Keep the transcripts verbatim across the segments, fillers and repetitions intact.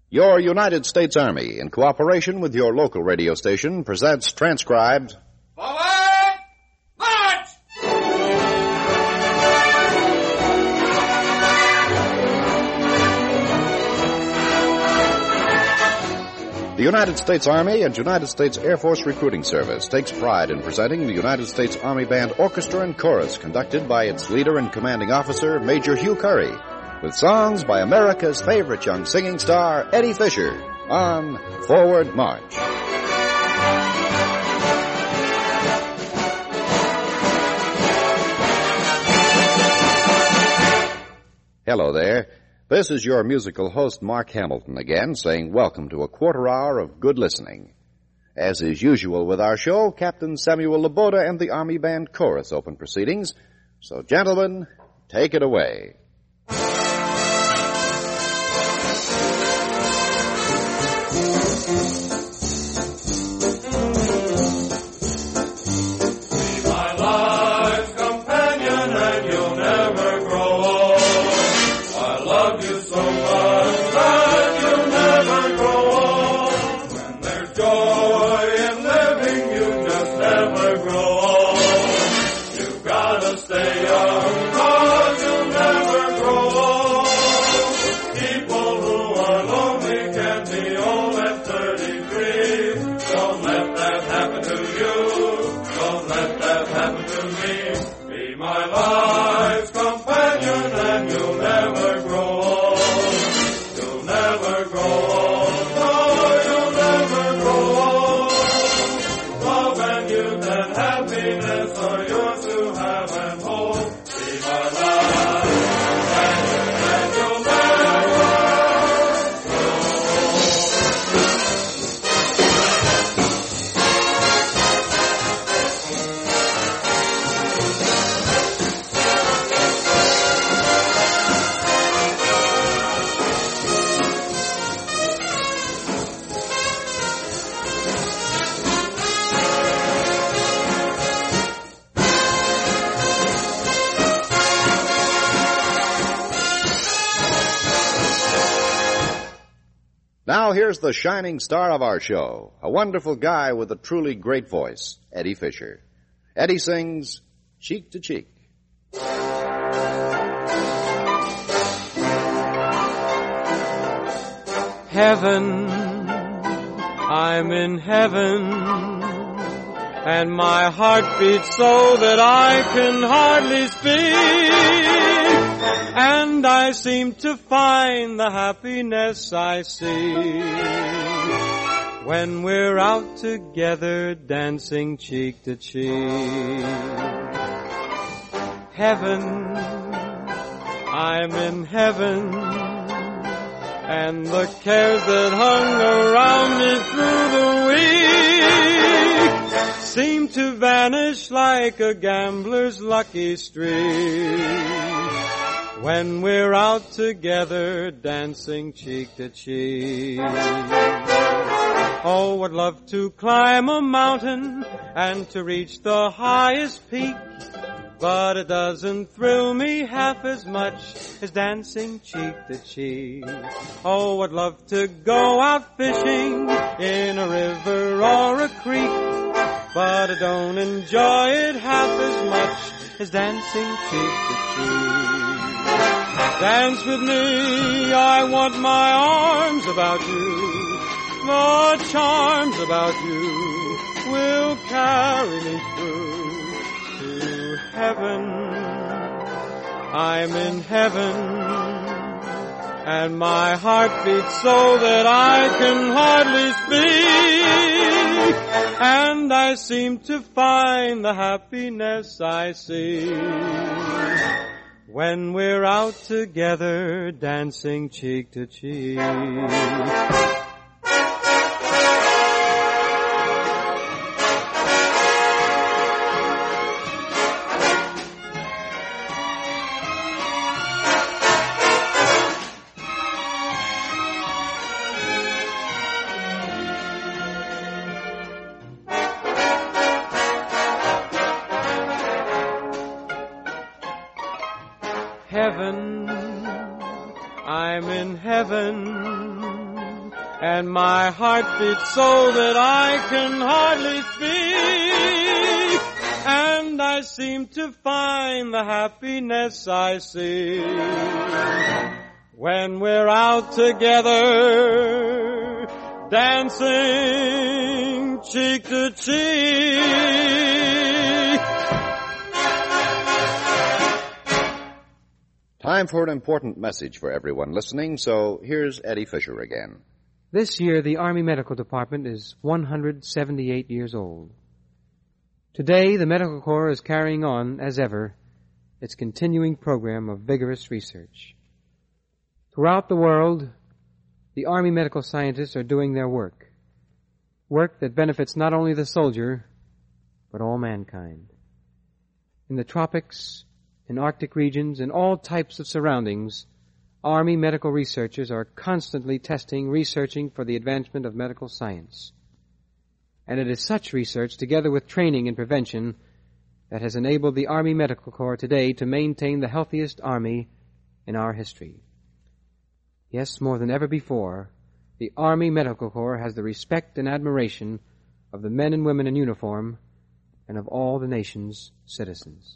Your United States Army, in cooperation with your local radio station, presents transcribed... Forward! March! The United States Army and United States Air Force Recruiting Service takes pride in presenting the United States Army Band Orchestra and Chorus, conducted by its leader and commanding officer, Major Hugh Curry, with songs by America's favorite young singing star, Eddie Fisher, on Forward March. Hello there. This is your musical host, Mark Hamilton, again, saying welcome to a quarter hour of good listening. As is usual with our show, Captain Samuel Laboda and the Army Band Chorus open proceedings. So, gentlemen, take it away. Now here's the shining star of our show, a wonderful guy with a truly great voice, Eddie Fisher. Eddie sings Cheek to Cheek. Heaven, I'm in heaven, and my heart beats so that I can hardly speak. And I seem to find the happiness I see when we're out together dancing cheek to cheek. Heaven, I'm in heaven, and the cares that hung around me through the week seem to vanish like a gambler's lucky streak when we're out together dancing cheek to cheek. Oh, I'd love to climb a mountain and to reach the highest peak, but it doesn't thrill me half as much as dancing cheek to cheek. Oh, I'd love to go out fishing in a river or a creek, but I don't enjoy it half as much as dancing cheek to cheek. Dance with me, I want my arms about you. The charms about you will carry me through to heaven. I'm in heaven, and my heart beats so that I can hardly speak. And I seem to find the happiness I see when we're out together dancing cheek to cheek. Heaven, I'm in heaven, and my heart beats so that I can hardly speak, and I seem to find the happiness I seek when we're out together, dancing cheek to cheek. Time for an important message for everyone listening, so here's Eddie Fisher again. This year, the Army Medical Department is one hundred seventy-eight years old. Today, the Medical Corps is carrying on, as ever, its continuing program of vigorous research. Throughout the world, the Army medical scientists are doing their work, work that benefits not only the soldier, but all mankind. In the tropics, in Arctic regions, in all types of surroundings, Army medical researchers are constantly testing, researching for the advancement of medical science. And it is such research, together with training and prevention, that has enabled the Army Medical Corps today to maintain the healthiest Army in our history. Yes, more than ever before, the Army Medical Corps has the respect and admiration of the men and women in uniform and of all the nation's citizens.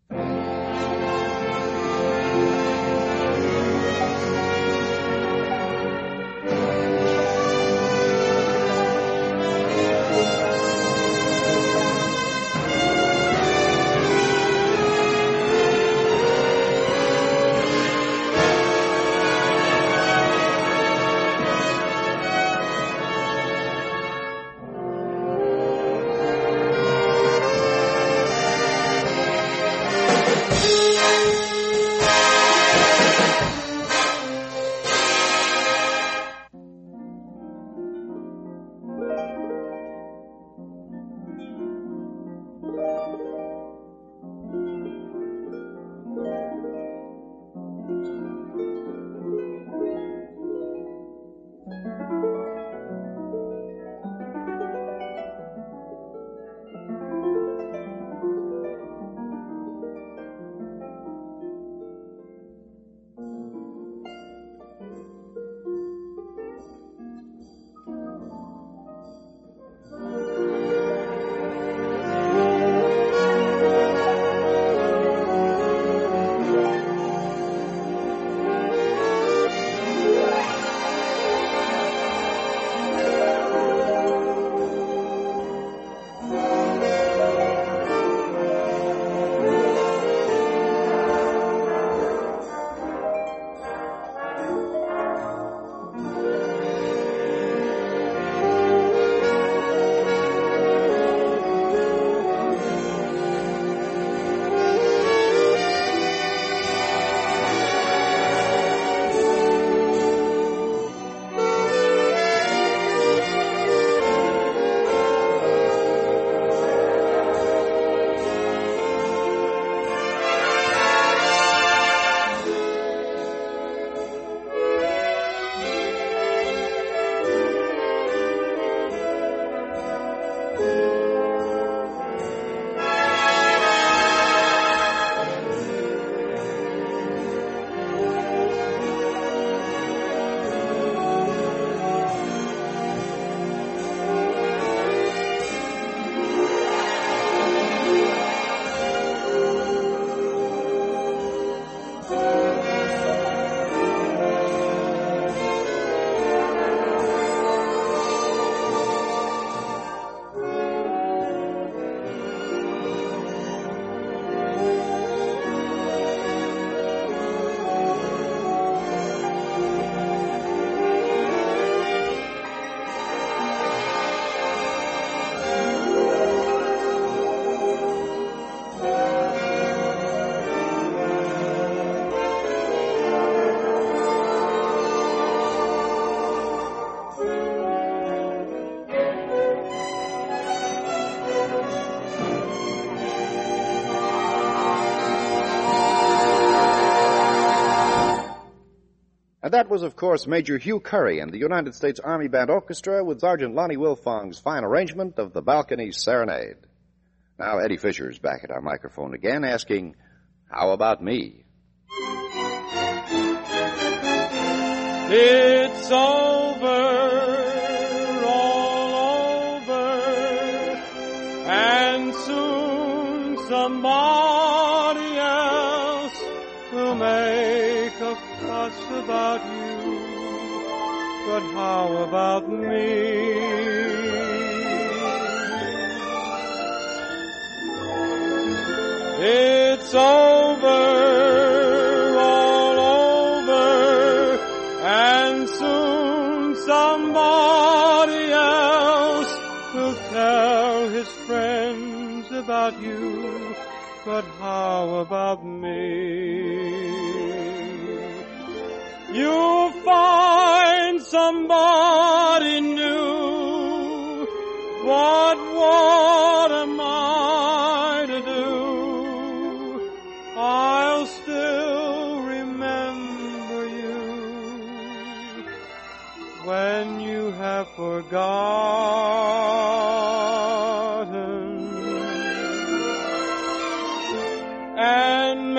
And that was, of course, Major Hugh Curry and the United States Army Band Orchestra with Sergeant Lonnie Wilfong's fine arrangement of the Balcony Serenade. Now, Eddie Fisher's back at our microphone again, asking, how about me? It's over. but how about me? It's over, all over, and soon somebody else will tell his friends about you, but how about me? You'll find somebody new, but what am I to do? I'll still remember you when you have forgotten. And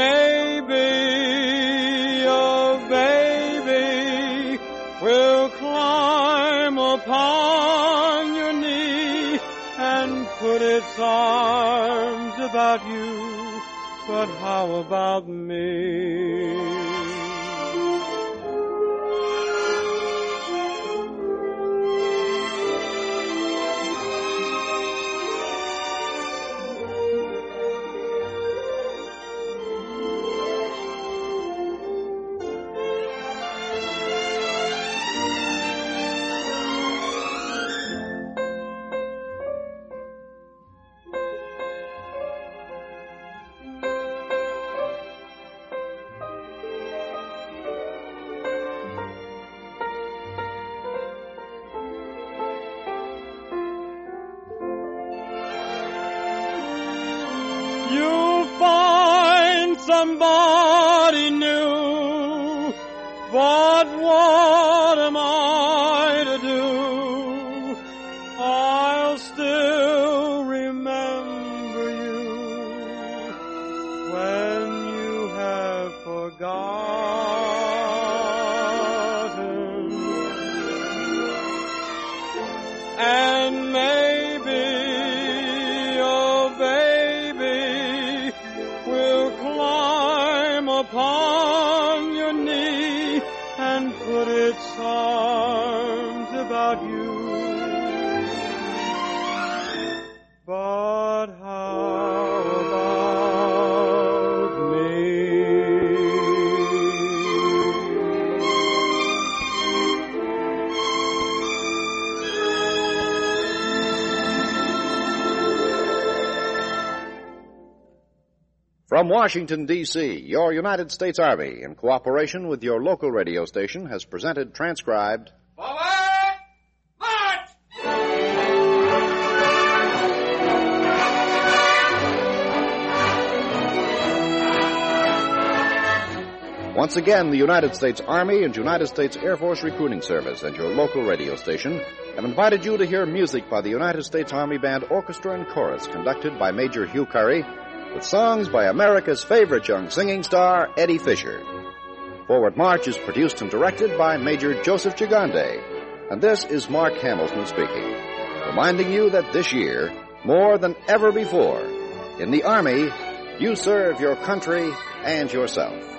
maybe a baby will climb upon your knee and put its arms about you. But how about me? You'll find somebody new, but what am I to do? I'll still remember you when you have forgotten. And maybe upon your knee and put its arms about you. But how about me? From Washington, D C, your United States Army, in cooperation with your local radio station, has presented transcribed Forward, march! Once again, the United States Army and United States Air Force Recruiting Service and your local radio station have invited you to hear music by the United States Army Band Orchestra and Chorus, conducted by Major Hugh Curry, with songs by America's favorite young singing star, Eddie Fisher. Forward March is produced and directed by Major Joseph Gigande, and this is Mark Hamilton speaking, reminding you that this year, more than ever before, in the Army, you serve your country and yourself.